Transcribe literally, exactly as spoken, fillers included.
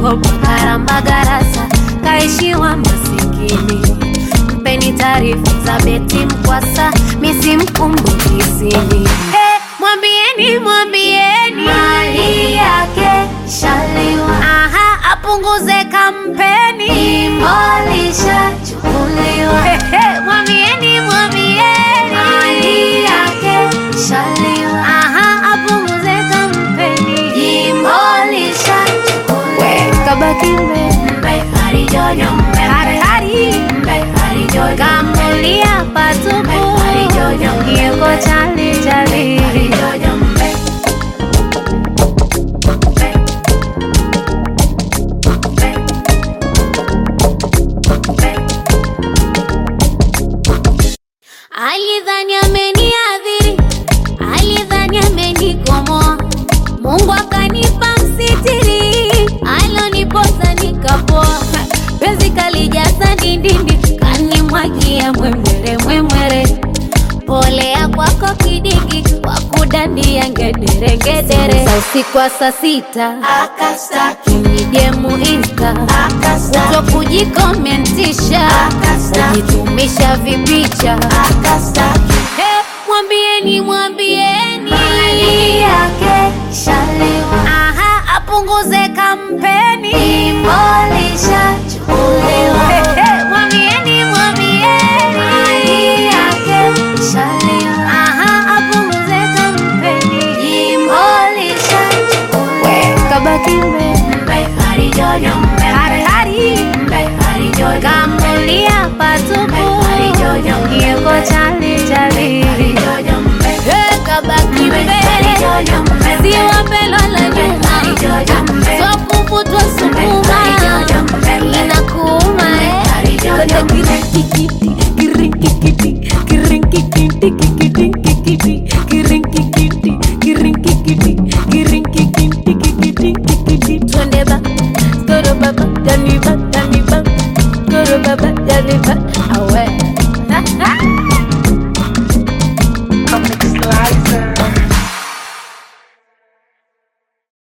kopa karamba garasa kaishiwa masikini. Mpeni taarifa za beti mkwasa misi mkumbuki sini. Hey, mwambieni mwambieni mali yake shaliwa. Aha, apunguze kampeni imolisha chukuliwa. Hey, hey, mwambieni mwambieni mali yake shaliwa. Aha, apunguze kampeni imolisha chukuliwa. We kabaki mbe hari jojo mbe hari hari mbe hari jojo kamulia patupu hari jojo yeko chali chali hari jojo mbe. Alidhani ameniadhiri, alidhani amenikomoa, Mungu akanipa msitiri, aloniposa nikapoa. Penzi kalijaza ndindindi, kanimwagia mwemwere mwemwere. Polea kwako kidigi, wakudandia ngedere ngedere. Sa usiku wa saa sita, akastaki nijemu insta, akastaki kujikomentisha, kujitumisha vipicha, akastaki. Hey, mwambieni mwambieni mali yake shaliwa. Aha, apunguze kampeni imolisha chukuliwa. Hey, hey, mwambieni mwambieni mali yake shaliwa. Aha, apunguze kampeni imolisha chukuliwa. We kabaki mbe mbe hari jojo mbe hari hari mbe hari jojo kamulia patupu hari jojo yeko chali chali hari jojo mbe. Hey, kabaki mbe hari jojo mbe siwa pelo la nyuma hari jojo mbe.